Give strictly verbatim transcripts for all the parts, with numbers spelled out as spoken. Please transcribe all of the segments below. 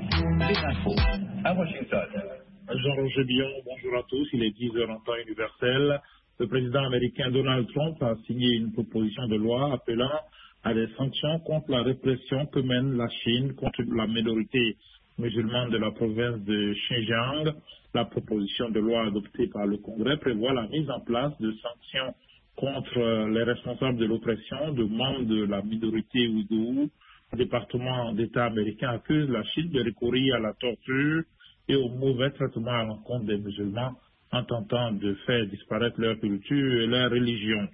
Les infos à Washington. Jean-Roger Billon, bonjour à tous. Il est dix heures en temps universel. Le président américain Donald Trump a signé une proposition de loi appelant à des sanctions contre la répression que mène la Chine contre la minorité musulmane de la province de Xinjiang. La proposition de loi adoptée par le Congrès prévoit la mise en place de sanctions contre les responsables de l'oppression de membres de la minorité ouïghour. Le département d'État américain accuse la Chine de recourir à la torture et au mauvais traitement à l'encontre des musulmans en tentant de faire disparaître leur culture et leur religion.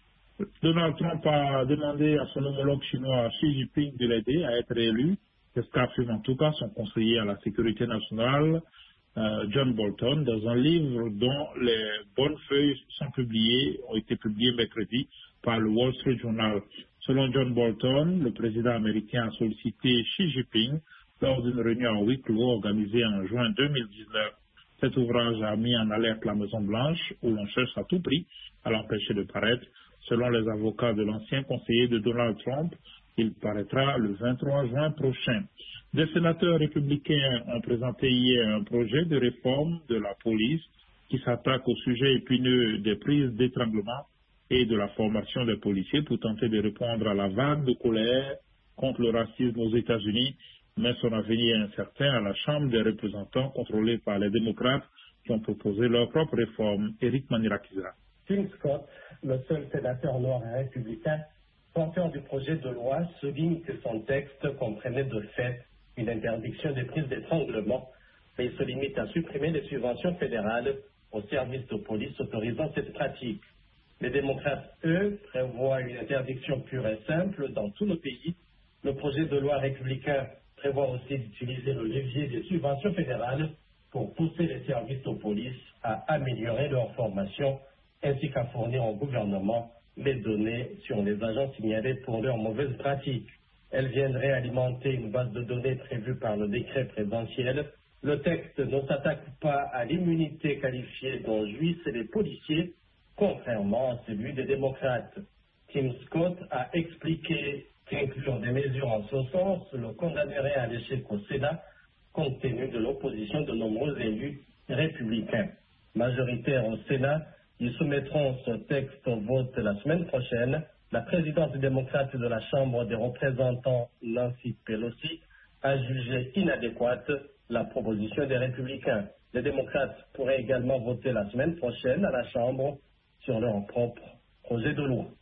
Donald Trump a demandé à son homologue chinois Xi Jinping de l'aider à être élu. C'est ce qu'affirme en tout cas son conseiller à la sécurité nationale, euh, John Bolton, dans un livre dont les bonnes feuilles sont publiées, ont été publiées mercredi par le Wall Street Journal. Selon John Bolton, le président américain a sollicité Xi Jinping lors d'une réunion en huis clos organisée en juin deux mille dix-neuf. Cet ouvrage a mis en alerte la Maison-Blanche, où l'on cherche à tout prix à l'empêcher de paraître. Selon les avocats de l'ancien conseiller de Donald Trump, il paraîtra le vingt-trois juin prochain. Des sénateurs républicains ont présenté hier un projet de réforme de la police qui s'attaque au sujet épineux des prises d'étranglement et de la formation des policiers pour tenter de répondre à la vague de colère contre le racisme aux États-Unis, mais son avenir est incertain à la Chambre des représentants contrôlée par les démocrates qui ont proposé leur propre réforme. Éric Manirakiza. Tim Scott, le seul sénateur noir et républicain, porteur du projet de loi, souligne que son texte comprenait de fait une interdiction des prises d'étranglement, mais il se limite à supprimer les subventions fédérales aux services de police autorisant cette pratique. Les démocrates, eux, prévoient une interdiction pure et simple dans tout le pays. Le projet de loi républicain prévoit aussi d'utiliser le levier des subventions fédérales pour pousser les services de police à améliorer leur formation ainsi qu'à fournir au gouvernement les données sur les agents signalés pour leurs mauvaises pratiques. Elles viendraient alimenter une base de données prévue par le décret présidentiel. Le texte ne s'attaque pas à l'immunité qualifiée dont jouissent les policiers, contrairement à celui des démocrates. Tim Scott a expliqué qu'inclure des mesures en ce sens le condamnerait à l'échec au Sénat, compte tenu de l'opposition de nombreux élus républicains. Majoritaires au Sénat, ils soumettront ce texte au vote la semaine prochaine. La présidente démocrate de la Chambre des représentants, Nancy Pelosi, a jugé inadéquate la proposition des républicains. Les démocrates pourraient également voter la semaine prochaine à la Chambre sur leur propre projet de loi.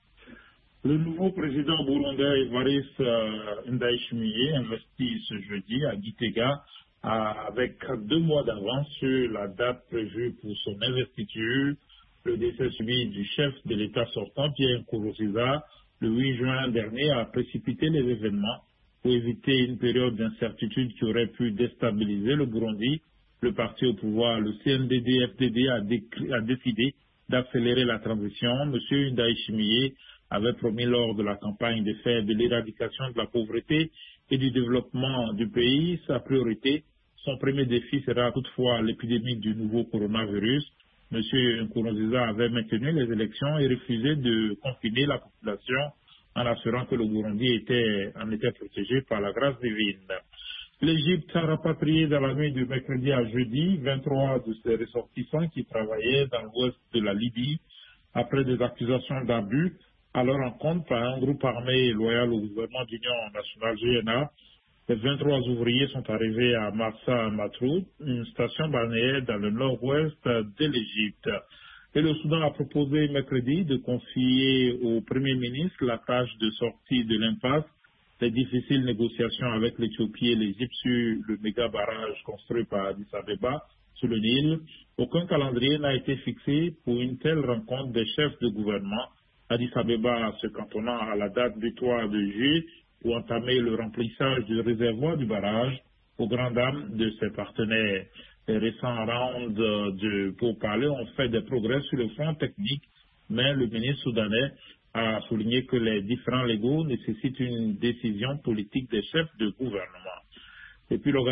Le nouveau président burundais Evariste euh, Ndayishimiye investit ce jeudi à Gitega à, avec deux mois d'avance sur la date prévue pour son investiture. Le décès subi du chef de l'État sortant, Pierre Nkurunziza, le huit juin dernier, a précipité les événements pour éviter une période d'incertitude qui aurait pu déstabiliser le Burundi. Le parti au pouvoir, le C N D D F D D, a, dé a décidé d'accélérer la transition. M. Ndayishimiye avait promis lors de la campagne de faire de l'éradication de la pauvreté et du développement du pays sa priorité. Son premier défi sera toutefois l'épidémie du nouveau coronavirus. M. Nkurunziza avait maintenu les élections et refusé de confiner la population en assurant que le Burundi était, en était protégé par la grâce divine. L'Égypte a rapatrié dans la nuit du mercredi à jeudi vingt-trois de ses ressortissants qui travaillaient dans l'ouest de la Libye après des accusations d'abus à leur encontre par un groupe armé loyal au gouvernement d'Union nationale G N A. Les vingt-trois ouvriers sont arrivés à Marsa Matroud, une station balnéaire dans le nord-ouest de l'Égypte. Et le Soudan a proposé mercredi de confier au Premier ministre la tâche de sortie de l'impasse des difficiles négociations avec l'Éthiopie et l'Égypte sur le méga barrage construit par Addis Abeba sur le Nil. Aucun calendrier n'a été fixé pour une telle rencontre des chefs de gouvernement. Addis Abeba se cantonnant à la date butoir de juillet pour entamer le remplissage du réservoir du barrage aux grandes dames de ses partenaires. Les récents rounds de pourparlers ont fait des progrès sur le front technique, mais le ministre soudanais a souligné que les différends légaux nécessitent une décision politique des chefs de gouvernement. Et puis